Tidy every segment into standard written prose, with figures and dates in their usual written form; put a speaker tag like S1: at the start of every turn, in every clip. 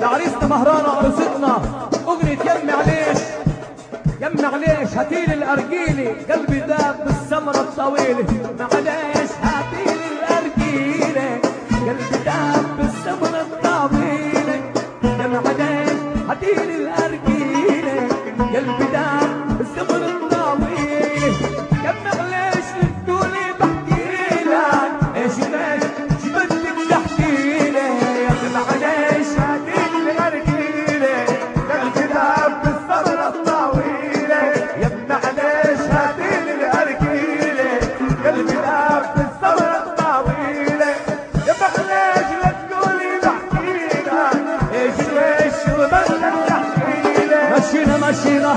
S1: لعريسنا مهرانة عروستنا أغنية يمي عليش يمي عليش هاتيلي الأرجيلي قلبي داب بالسمرة الطويلة معليش هاتيلي الأرجيلي قلبي داب بالسمرة الطويلة يا معليش هاتيلي الأرجيلي قلبي داب بالسمرة الطويلة يا معليش لفتولي بحكي لك ايش ليش شبدك تحكي لي يا معليش هاتيلي الأرجيلي قلبي داب بالسمرة الطويلة يا معليش هاتيلي الأرجيلي قلبي داب بالسمرة الطويلة يا معليش لا تقولي بحكي لك ايش ليش شبدك تحكي لي مشينا مشينا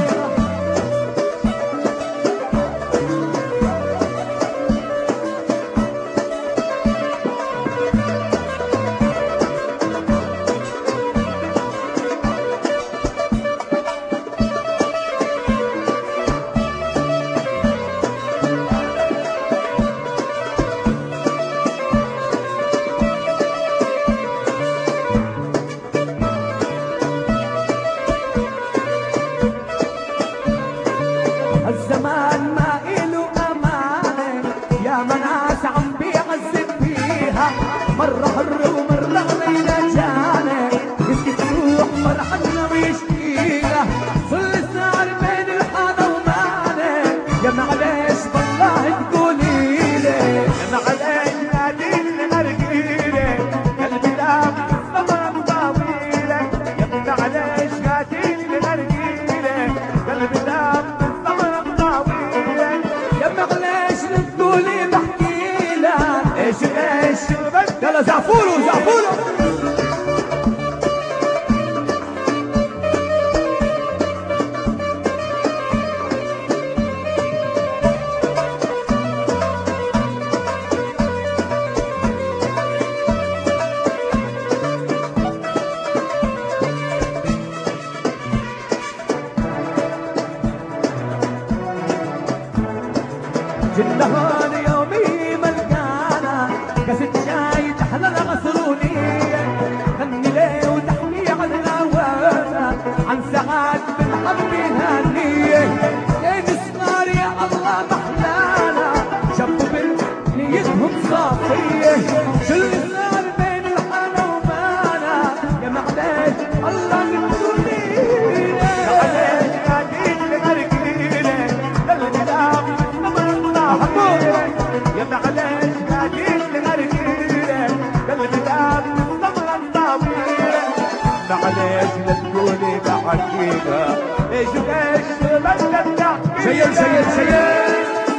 S1: الزمان ما إله أمانة يا مناس عم بيعذب فيها مرة حر ومرة علينا جانة يسكي تروح فرحنا ويشكينا صل السعر بين الحانة ومانة يا معليش والله تقولي لي يا معليش ناديني أرجيلي قلبي داب السمرة طويلة يا معليش ناديني أرجيلي قلبي داب معليش تقولي بحكي لك ايش ايش يلا زعفولو زعفولو النهار يومي ملقانا كاسة شاي تحلى الغسرونية غني ليه وتحكي عن الهوانا عن ساعات بنحب نهنية لين صغار يا الله محلانا شافوا بنت نيتهم صافية كل صغار بين الحلا ومانا يا معليش الله نبتولينا معليش قاعدين نغرقينا قلبي داب يا معليش قاعدين نغرقينا قلبي داب السمرة الطويلة معليش لا تقولي بحكينا ايش ايش بدك تحكي شيل شيل شيل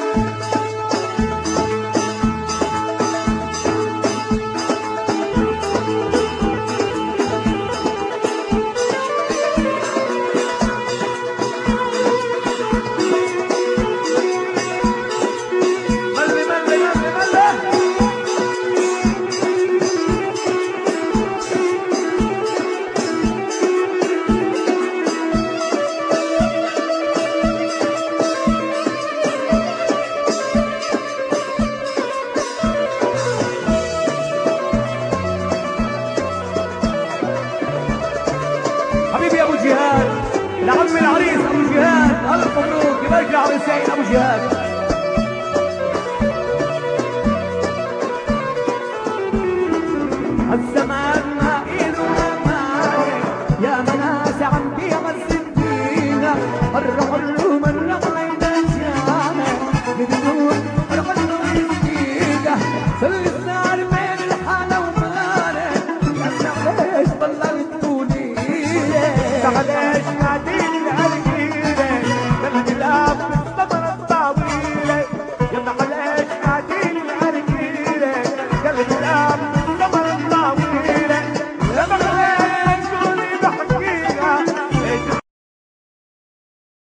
S1: حبيبي ابو جهاد لعم العريس ابو جهاد الف مبروك يبارك العريسين ابو جهاد الزمان ما إله أمانة يا مناس عم بيعذب فينا مرة حر ومرة علينا جانة بدون رغم ويسكينا صل السعر بين الحالة ومانة يا معليش والله تقولي معليش